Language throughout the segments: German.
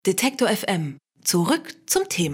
Detektor FM. Zurück zum Thema.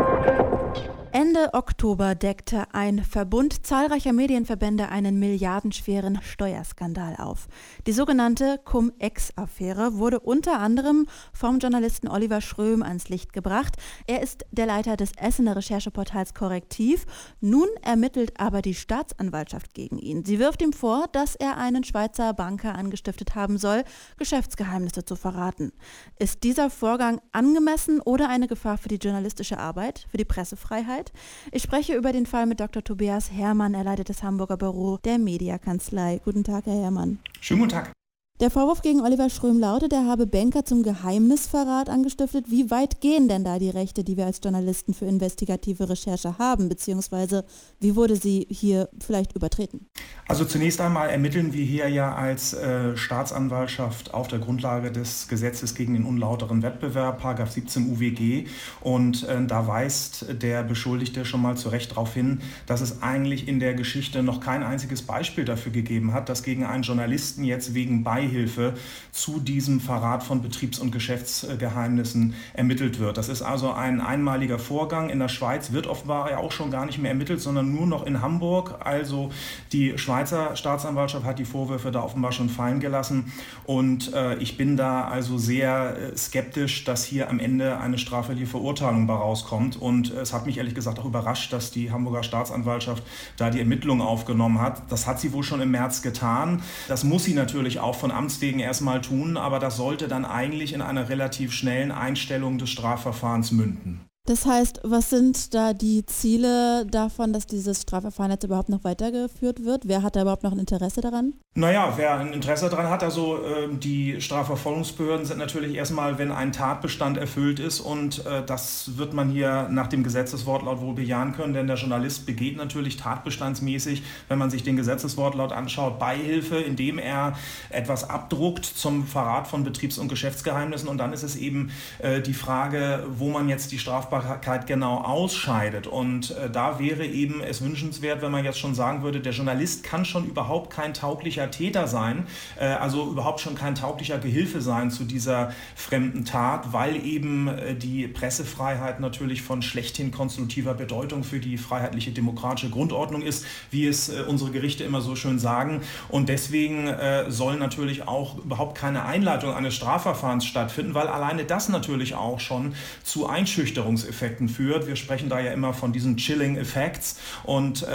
Ende Oktober deckte ein Verbund zahlreicher Medienverbände einen milliardenschweren Steuerskandal auf. Die sogenannte Cum-Ex-Affäre wurde unter anderem vom Journalisten Oliver Schröm ans Licht gebracht. Er ist der Leiter des Essener Rechercheportals Correctiv. Nun ermittelt aber die Staatsanwaltschaft gegen ihn. Sie wirft ihm vor, dass er einen Schweizer Banker angestiftet haben soll, Geschäftsgeheimnisse zu verraten. Ist dieser Vorgang angemessen oder eine Gefahr für die journalistische Arbeit, für die Pressefreiheit? Ich spreche über den Fall mit Dr. Tobias Herrmann. Er leitet das Hamburger Büro der Mediakanzlei. Guten Tag, Herr Herrmann. Schönen guten Tag. Der Vorwurf gegen Oliver Schröm lautet, er habe Banker zum Geheimnisverrat angestiftet. Wie weit gehen denn da die Rechte, die wir als Journalisten für investigative Recherche haben, beziehungsweise wie wurde sie hier vielleicht übertreten? Also zunächst einmal ermitteln wir hier ja als Staatsanwaltschaft auf der Grundlage des Gesetzes gegen den unlauteren Wettbewerb, § 17 UWG. Und da weist der Beschuldigte schon mal zu Recht darauf hin, dass es eigentlich in der Geschichte noch kein einziges Beispiel dafür gegeben hat, dass gegen einen Journalisten jetzt wegen Beihilfe zu diesem Verrat von Betriebs- und Geschäftsgeheimnissen ermittelt wird. Das ist also ein einmaliger Vorgang. In der Schweiz wird offenbar ja auch schon gar nicht mehr ermittelt, sondern nur noch in Hamburg. Also die Schweizer Staatsanwaltschaft hat die Vorwürfe da offenbar schon fallen gelassen. Und ich bin da also sehr skeptisch, dass hier am Ende eine straffällige Verurteilung bei rauskommt. Und es hat mich ehrlich gesagt auch überrascht, dass die Hamburger Staatsanwaltschaft da die Ermittlungen aufgenommen hat. Das hat sie wohl schon im März getan. Das muss sie natürlich auch von Amts wegen erstmal tun, aber das sollte dann eigentlich in einer relativ schnellen Einstellung des Strafverfahrens münden. Das heißt, was sind da die Ziele davon, dass dieses Strafverfahren jetzt überhaupt noch weitergeführt wird? Wer hat da überhaupt noch ein Interesse daran? Naja, wer ein Interesse daran hat, also die Strafverfolgungsbehörden sind natürlich erstmal, wenn ein Tatbestand erfüllt ist, und das wird man hier nach dem Gesetzeswortlaut wohl bejahen können, denn der Journalist begeht natürlich tatbestandsmäßig, wenn man sich den Gesetzeswortlaut anschaut, Beihilfe, indem er etwas abdruckt zum Verrat von Betriebs- und Geschäftsgeheimnissen, und dann ist es eben die Frage, wo man jetzt die Strafbarkeit genau ausscheidet. Und da wäre eben es wünschenswert, wenn man jetzt schon sagen würde, der Journalist kann schon überhaupt kein tauglicher Täter sein, also überhaupt schon kein tauglicher Gehilfe sein zu dieser fremden Tat, weil eben die Pressefreiheit natürlich von schlechthin konstitutiver Bedeutung für die freiheitliche demokratische Grundordnung ist, wie es unsere Gerichte immer so schön sagen. Und deswegen soll natürlich auch überhaupt keine Einleitung eines Strafverfahrens stattfinden, weil alleine das natürlich auch schon zu Einschüchterungseffekten führt. Wir sprechen da ja immer von diesen Chilling Effects, und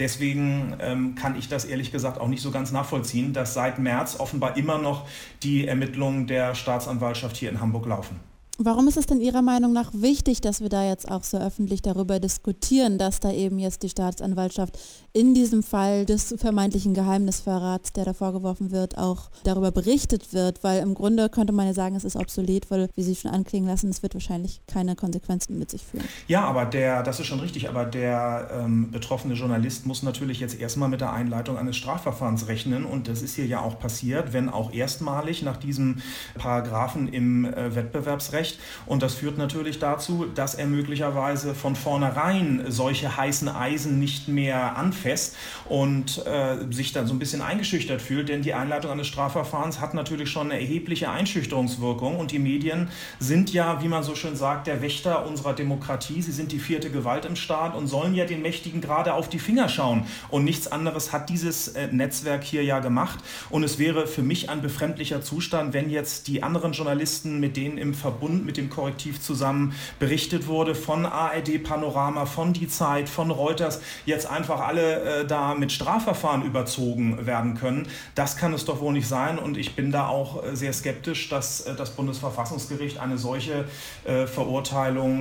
deswegen kann ich das ehrlich gesagt auch nicht so ganz nachvollziehen, dass seit März offenbar immer noch die Ermittlungen der Staatsanwaltschaft hier in Hamburg laufen. Warum ist es denn Ihrer Meinung nach wichtig, dass wir da jetzt auch so öffentlich darüber diskutieren, dass da eben jetzt die Staatsanwaltschaft in diesem Fall des vermeintlichen Geheimnisverrats, der da vorgeworfen wird, auch darüber berichtet wird? Weil im Grunde könnte man ja sagen, es ist obsolet, weil, wie Sie schon anklingen lassen, es wird wahrscheinlich keine Konsequenzen mit sich führen. Ja, aber das ist schon richtig, aber der betroffene Journalist muss natürlich jetzt erstmal mit der Einleitung eines Strafverfahrens rechnen, und das ist hier ja auch passiert, wenn auch erstmalig nach diesem Paragraphen im Wettbewerbsrecht. Und das führt natürlich dazu, dass er möglicherweise von vornherein solche heißen Eisen nicht mehr anfasst und sich dann so ein bisschen eingeschüchtert fühlt, denn die Einleitung eines Strafverfahrens hat natürlich schon eine erhebliche Einschüchterungswirkung, und die Medien sind ja, wie man so schön sagt, der Wächter unserer Demokratie. Sie sind die vierte Gewalt im Staat und sollen ja den Mächtigen gerade auf die Finger schauen, und nichts anderes hat dieses Netzwerk hier ja gemacht, und es wäre für mich ein befremdlicher Zustand, wenn jetzt die anderen Journalisten, mit denen im Verbund mit dem Correctiv zusammen berichtet wurde, von ARD Panorama, von Die Zeit, von Reuters, jetzt einfach alle da mit Strafverfahren überzogen werden können. Das kann es doch wohl nicht sein, und ich bin da auch sehr skeptisch, dass das Bundesverfassungsgericht eine solche Verurteilung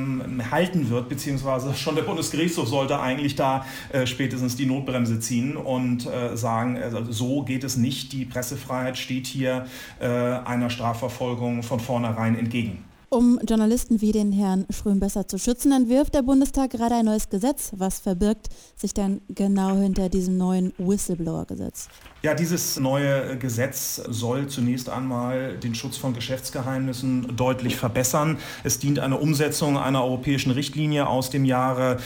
halten wird, beziehungsweise schon der Bundesgerichtshof sollte eigentlich da spätestens die Notbremse ziehen und sagen, also so geht es nicht. Die Pressefreiheit steht hier einer Strafverfolgung von vornherein entgegen. Um Journalisten wie den Herrn Schröm besser zu schützen, entwirft der Bundestag gerade ein neues Gesetz. Was verbirgt sich dann genau hinter diesem neuen Whistleblower-Gesetz? Ja, dieses neue Gesetz soll zunächst einmal den Schutz von Geschäftsgeheimnissen deutlich verbessern. Es dient einer Umsetzung einer europäischen Richtlinie aus dem Jahre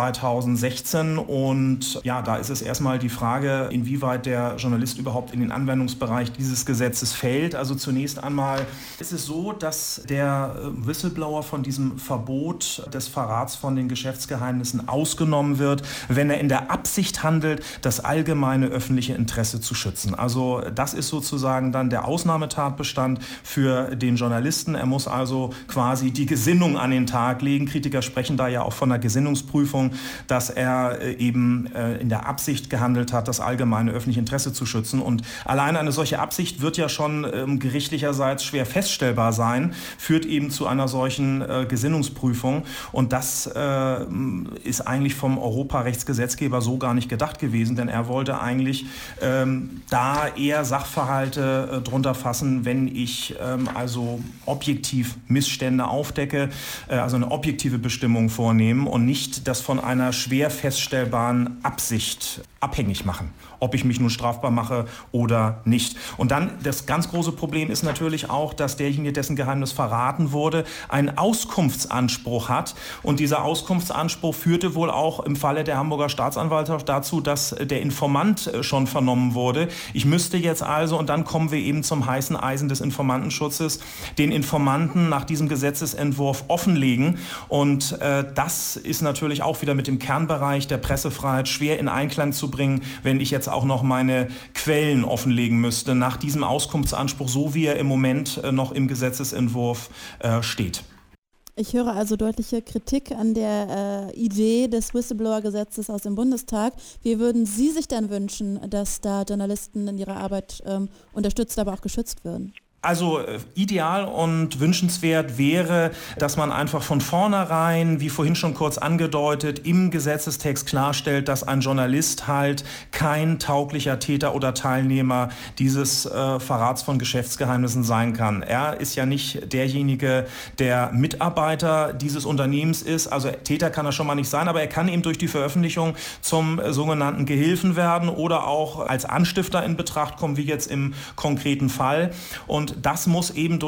2016. Und ja, da ist es erstmal die Frage, inwieweit der Journalist überhaupt in den Anwendungsbereich dieses Gesetzes fällt. Also zunächst einmal ist es so, dass der der Whistleblower von diesem Verbot des Verrats von den Geschäftsgeheimnissen ausgenommen wird, wenn er in der Absicht handelt, das allgemeine öffentliche Interesse zu schützen. Also das ist sozusagen dann der Ausnahmetatbestand für den Journalisten. Er muss also quasi die Gesinnung an den Tag legen. Kritiker sprechen da ja auch von einer Gesinnungsprüfung, dass er eben in der Absicht gehandelt hat, das allgemeine öffentliche Interesse zu schützen. Und alleine eine solche Absicht wird ja schon gerichtlicherseits schwer feststellbar sein, führt eben zu einer solchen Gesinnungsprüfung. Und das ist eigentlich vom Europarechtsgesetzgeber so gar nicht gedacht gewesen, denn er wollte eigentlich da eher Sachverhalte drunter fassen, wenn ich also objektiv Missstände aufdecke, also eine objektive Bestimmung vornehmen und nicht das von einer schwer feststellbaren Absicht abhängig machen, ob ich mich nun strafbar mache oder nicht. Und dann das ganz große Problem ist natürlich auch, dass derjenige, dessen Geheimnis verraten wurde, einen Auskunftsanspruch hat. Und dieser Auskunftsanspruch führte wohl auch im Falle der Hamburger Staatsanwaltschaft dazu, dass der Informant schon vernommen wurde. Ich müsste jetzt also, und dann kommen wir eben zum heißen Eisen des Informantenschutzes, den Informanten nach diesem Gesetzesentwurf offenlegen. Und das ist natürlich auch wieder mit dem Kernbereich der Pressefreiheit schwer in Einklang zu bringen, wenn ich jetzt auch noch meine Quellen offenlegen müsste nach diesem Auskunftsanspruch, so wie er im Moment noch im Gesetzesentwurf steht. Ich höre also deutliche Kritik an der Idee des Whistleblower-Gesetzes aus dem Bundestag. Wie würden Sie sich denn wünschen, dass da Journalisten in ihrer Arbeit unterstützt, aber auch geschützt werden? Also ideal und wünschenswert wäre, dass man einfach von vornherein, wie vorhin schon kurz angedeutet, im Gesetzestext klarstellt, dass ein Journalist halt kein tauglicher Täter oder Teilnehmer dieses Verrats von Geschäftsgeheimnissen sein kann. Er ist ja nicht derjenige, der Mitarbeiter dieses Unternehmens ist. Also Täter kann er schon mal nicht sein, aber er kann eben durch die Veröffentlichung zum sogenannten Gehilfen werden oder auch als Anstifter in Betracht kommen, wie jetzt im konkreten Fall. Und das muss eben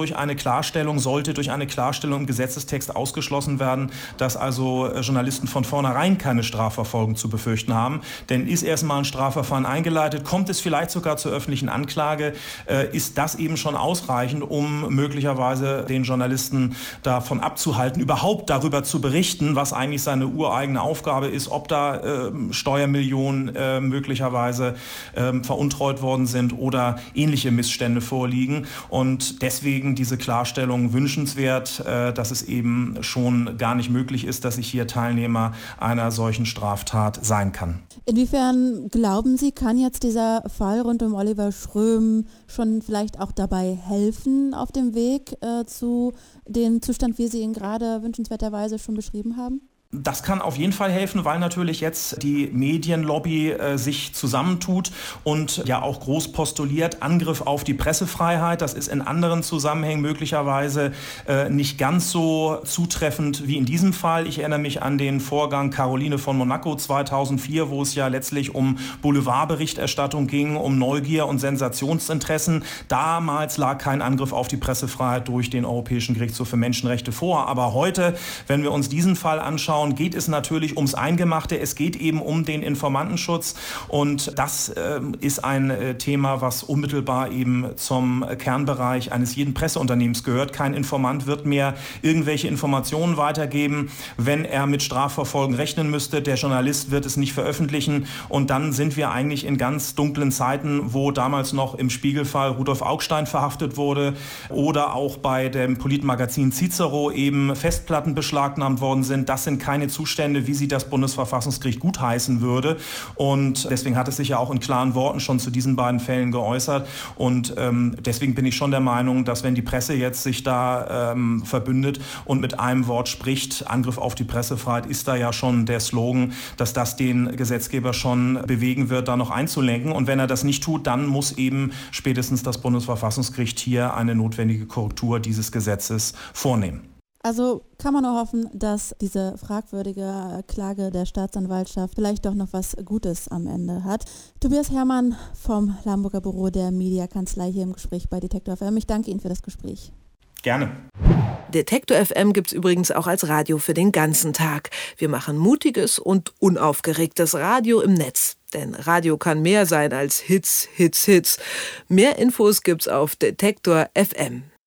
sollte durch eine Klarstellung im Gesetzestext ausgeschlossen werden, dass also Journalisten von vornherein keine Strafverfolgung zu befürchten haben. Denn ist erstmal ein Strafverfahren eingeleitet, kommt es vielleicht sogar zur öffentlichen Anklage, ist das eben schon ausreichend, um möglicherweise den Journalisten davon abzuhalten, überhaupt darüber zu berichten, was eigentlich seine ureigene Aufgabe ist, ob da Steuermillionen möglicherweise veruntreut worden sind oder ähnliche Missstände vorliegen. Und deswegen diese Klarstellung wünschenswert, dass es eben schon gar nicht möglich ist, dass ich hier Teilnehmer einer solchen Straftat sein kann. Inwiefern glauben Sie, kann jetzt dieser Fall rund um Oliver Schröm schon vielleicht auch dabei helfen auf dem Weg zu dem Zustand, wie Sie ihn gerade wünschenswerterweise schon beschrieben haben? Das kann auf jeden Fall helfen, weil natürlich jetzt die Medienlobby sich zusammentut und ja auch groß postuliert, Angriff auf die Pressefreiheit. Das ist in anderen Zusammenhängen möglicherweise nicht ganz so zutreffend wie in diesem Fall. Ich erinnere mich an den Vorgang Caroline von Monaco 2004, wo es ja letztlich um Boulevardberichterstattung ging, um Neugier und Sensationsinteressen. Damals lag kein Angriff auf die Pressefreiheit durch den Europäischen Gerichtshof für Menschenrechte vor. Aber heute, wenn wir uns diesen Fall anschauen, geht es natürlich ums Eingemachte. Es geht eben um den Informantenschutz und das ist ein Thema, was unmittelbar eben zum Kernbereich eines jeden Presseunternehmens gehört. Kein Informant wird mehr irgendwelche Informationen weitergeben, wenn er mit Strafverfolgung rechnen müsste. Der Journalist wird es nicht veröffentlichen und dann sind wir eigentlich in ganz dunklen Zeiten, wo damals noch im Spiegelfall Rudolf Augstein verhaftet wurde oder auch bei dem Politmagazin Cicero eben Festplatten beschlagnahmt worden sind. Das sind keine Zustände, wie sie das Bundesverfassungsgericht gutheißen würde. Und deswegen hat es sich ja auch in klaren Worten schon zu diesen beiden Fällen geäußert. Und deswegen bin ich schon der Meinung, dass wenn die Presse jetzt sich da verbündet und mit einem Wort spricht, Angriff auf die Pressefreiheit, ist da ja schon der Slogan, dass das den Gesetzgeber schon bewegen wird, da noch einzulenken. Und wenn er das nicht tut, dann muss eben spätestens das Bundesverfassungsgericht hier eine notwendige Korrektur dieses Gesetzes vornehmen. Also kann man nur hoffen, dass diese fragwürdige Klage der Staatsanwaltschaft vielleicht doch noch was Gutes am Ende hat. Tobias Herrmann vom Hamburger Büro der Mediakanzlei hier im Gespräch bei Detektor FM. Ich danke Ihnen für das Gespräch. Gerne. Detektor FM gibt's übrigens auch als Radio für den ganzen Tag. Wir machen mutiges und unaufgeregtes Radio im Netz. Denn Radio kann mehr sein als Hits, Hits, Hits. Mehr Infos gibt's auf Detektor FM.